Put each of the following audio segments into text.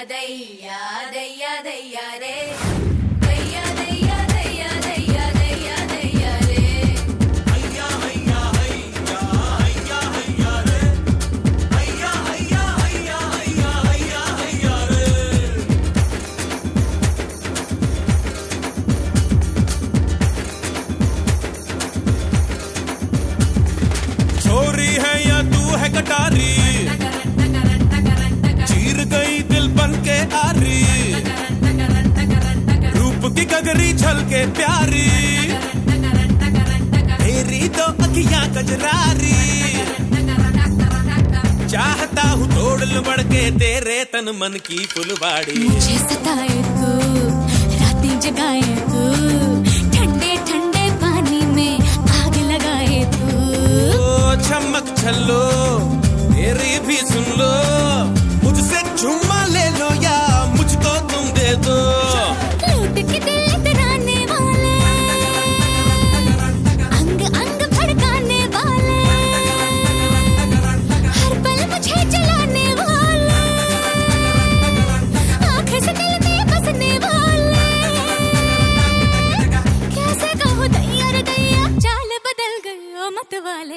दैया दैया दैया रे दैया दैया दैया दैया दैया दैया रे हैया हैया हैया हैया हैया रे हैया हैया हैया हैया हैया हैया रे। छोरी है या तू है कटारी, चीर गई दिल बन के आरी, रूप की गगरी झलके प्यारी, तेरी तो अखियां कजरारी, चाहता हूँ तोड़ लुढ़ के तेरे तन मन की फुलवाड़ी। मुझे सताए तू, रातें जगाए तू, ठंडे ठंडे पानी में आग लगाए तू। ओ चमक छल्लो तेरी भी सुन लो, मुझसे चुम्मा ले लो या मुझको तुम दे दो। लूट के दिल डराने वाले, अंग अंग भड़काने वाले, हर पल मुझे जलाने वाले, आँखें से दिल में बसने वाले। कैसे कहूँ दैया रे दैया, चाल बदल गई ओ मत वाले।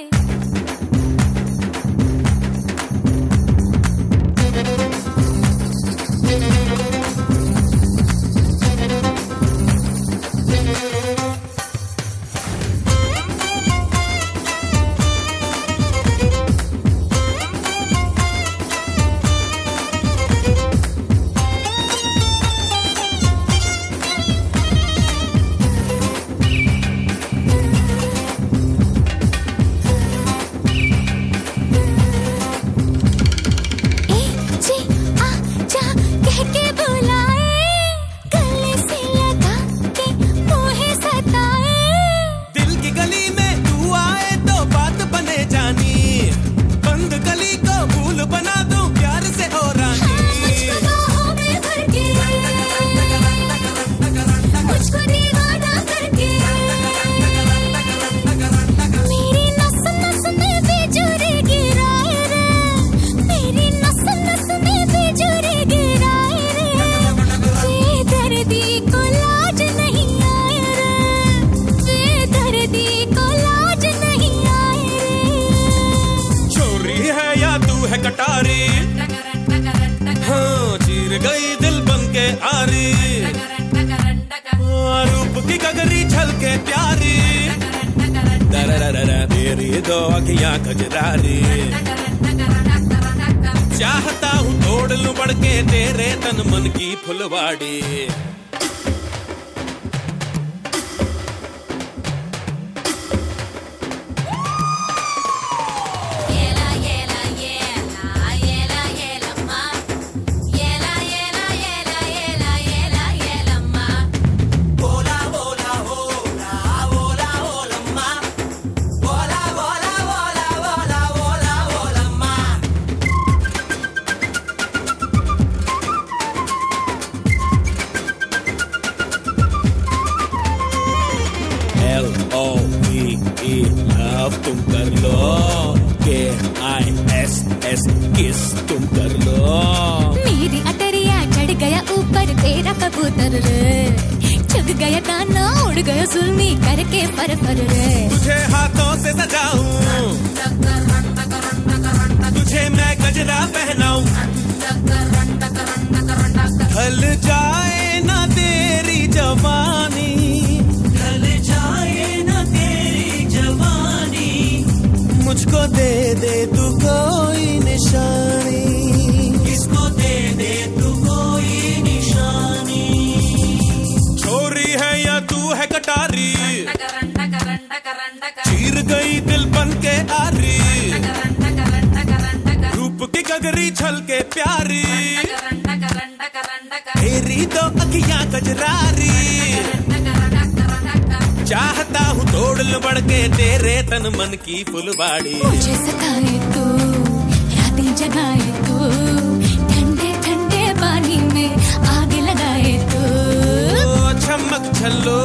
कटारी हाँ चीर गई दिल बन के आरी, रूप की गगरी झलके प्यारी, तेरी दो अखियां कजरारी, चाहता हूँ तोड़ लुढ़ के तेरे तन मन की फुलवाड़ी। L-O-V-E लव तुम कर लो, K-I-S-S किस तुम कर लो। मेरी अटरिया चढ़ गया ऊपर तेरा कबूतर रे, चुग गया दाना उड़ गया सुलमी करके फर फर रे। तुझे हाथों से सजाऊं, तुझे मैं गजरा पहनाऊं, ढल जाए ना तेरी जवानी, ढल जाए ना तेरी जवानी, मुझको दे दे तू कोई निशानी, किसको दे दे तू कोई निशानी। छोरी है या तू है कटारी, चीर गई दिल बन के आरी, रूप की गगरी झलके प्यारी, तेरी तो अखियां कजरारी, चाहता हूँ तोड़ लुढ़ के तेरे तन मन की फुलवाड़ी। मुझे सताए तू, रातें जगाए तू, ठंडे ठंडे पानी में आग लगाए तू। चमक छल्लो